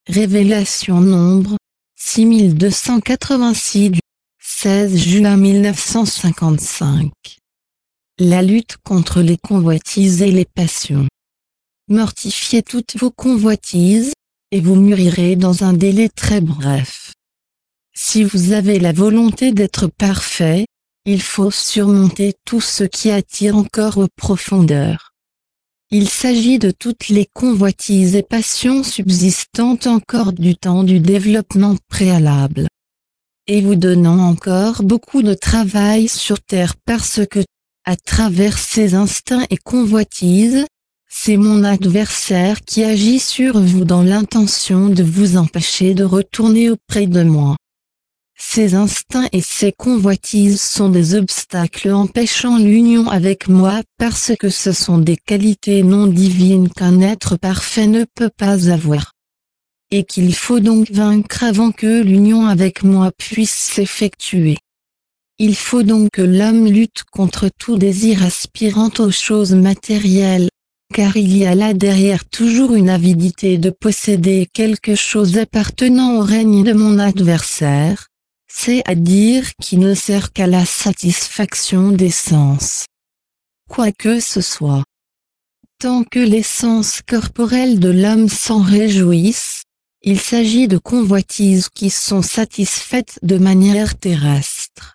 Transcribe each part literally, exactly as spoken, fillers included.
Révélation nombre six mille deux cent quatre-vingt-six du seize juin mille neuf cent cinquante-cinq. La lutte contre les convoitises et les passions. Mortifiez toutes vos convoitises, et vous mûrirez dans un délai très bref. Si vous avez la volonté d'être parfait, il faut surmonter tout ce qui attire encore aux profondeurs. Il s'agit de toutes les convoitises et passions subsistantes encore du temps du développement préalable. Et vous donnant encore beaucoup de travail sur terre parce que, à travers ces instincts et convoitises, c'est mon adversaire qui agit sur vous dans l'intention de vous empêcher de retourner auprès de moi. Ces instincts et ces convoitises sont des obstacles empêchant l'union avec moi parce que ce sont des qualités non divines qu'un être parfait ne peut pas avoir. Et qu'il faut donc vaincre avant que l'union avec moi puisse s'effectuer. Il faut donc que l'homme lutte contre tout désir aspirant aux choses matérielles, car il y a là derrière toujours une avidité de posséder quelque chose appartenant au règne de mon adversaire, c'est-à-dire qui ne sert qu'à la satisfaction des sens. Quoi que ce soit. Tant que les sens corporels de l'homme s'en réjouissent, il s'agit de convoitises qui sont satisfaites de manière terrestre.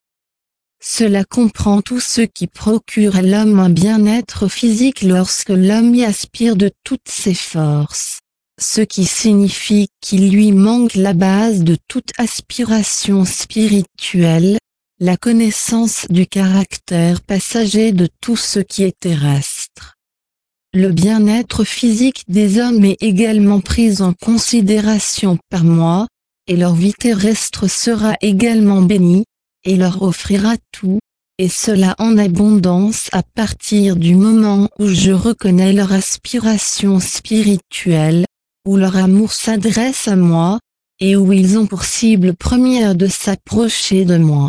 Cela comprend tout ce qui procure à l'homme un bien-être physique lorsque l'homme y aspire de toutes ses forces, ce qui signifie qu'il lui manque la base de toute aspiration spirituelle, la connaissance du caractère passager de tout ce qui est terrestre. Le bien-être physique des hommes est également pris en considération par moi, et leur vie terrestre sera également bénie, et leur offrira tout, et cela en abondance à partir du moment où je reconnais leur aspiration spirituelle, où leur amour s'adresse à moi, et où ils ont pour cible première de s'approcher de moi.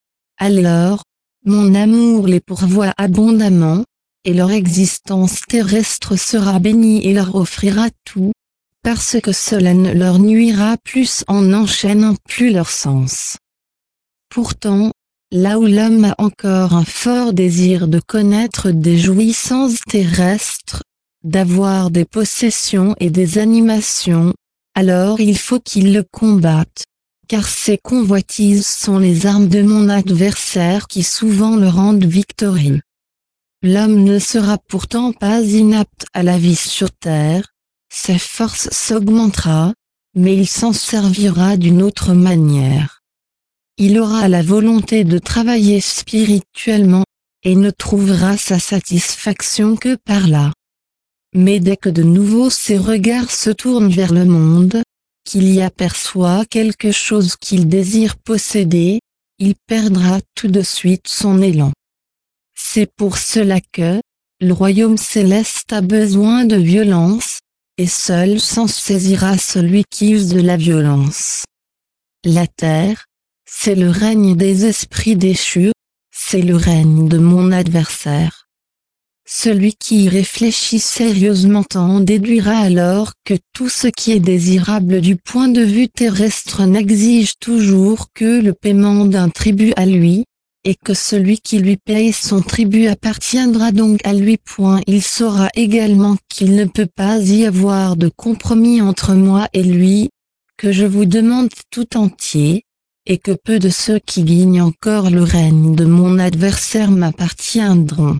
Alors, mon amour les pourvoit abondamment, et leur existence terrestre sera bénie et leur offrira tout, parce que cela ne leur nuira plus en n'enchaînant plus leur sens. Pourtant, là où l'homme a encore un fort désir de connaître des jouissances terrestres, d'avoir des possessions et des animations, alors il faut qu'il le combatte, car ces convoitises sont les armes de mon adversaire qui souvent le rendent victorieux. L'homme ne sera pourtant pas inapte à la vie sur terre, sa force s'augmentera, mais il s'en servira d'une autre manière. Il aura la volonté de travailler spirituellement, et ne trouvera sa satisfaction que par là. Mais dès que de nouveau ses regards se tournent vers le monde, qu'il y aperçoit quelque chose qu'il désire posséder, il perdra tout de suite son élan. C'est pour cela que, le royaume céleste a besoin de violence, et seul s'en saisira celui qui use de la violence. La terre, c'est le règne des esprits déchus, c'est le règne de mon adversaire. Celui qui y réfléchit sérieusement en déduira alors que tout ce qui est désirable du point de vue terrestre n'exige toujours que le paiement d'un tribut à lui, et que celui qui lui paye son tribut appartiendra donc à lui. Il saura également qu'il ne peut pas y avoir de compromis entre moi et lui, que je vous demande tout entier, et que peu de ceux qui gagnent encore le règne de mon adversaire m'appartiendront.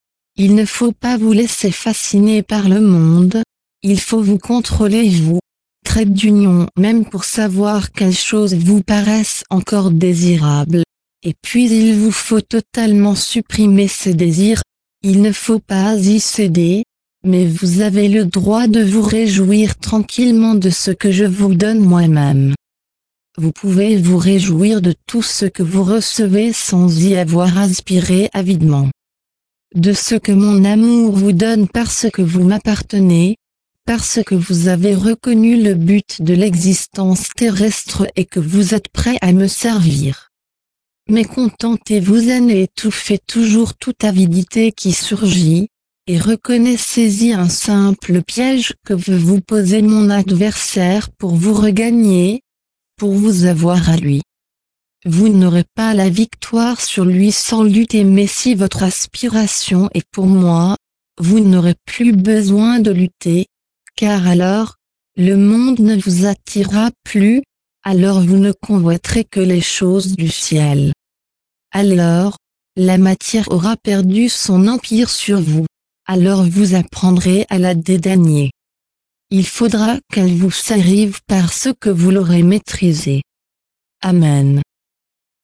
Il ne faut pas vous laisser fasciner par le monde, il faut vous contrôler vous, trait d'union même pour savoir quelles choses vous paraissent encore désirables, et puis il vous faut totalement supprimer ces désirs, il ne faut pas y céder, mais vous avez le droit de vous réjouir tranquillement de ce que je vous donne moi-même. Vous pouvez vous réjouir de tout ce que vous recevez sans y avoir aspiré avidement. De ce que mon amour vous donne parce que vous m'appartenez, parce que vous avez reconnu le but de l'existence terrestre et que vous êtes prêt à me servir. Mais contentez-vous en et étouffez toujours toute avidité qui surgit, et reconnaissez-y un simple piège que veut vous poser mon adversaire pour vous regagner, pour vous avoir à lui. Vous n'aurez pas la victoire sur lui sans lutter, mais si votre aspiration est pour moi, vous n'aurez plus besoin de lutter, car alors, le monde ne vous attirera plus, alors vous ne convoiterez que les choses du ciel. Alors, la matière aura perdu son empire sur vous, alors vous apprendrez à la dédaigner. Il faudra qu'elle vous arrive parce que vous l'aurez maîtrisée. Amen.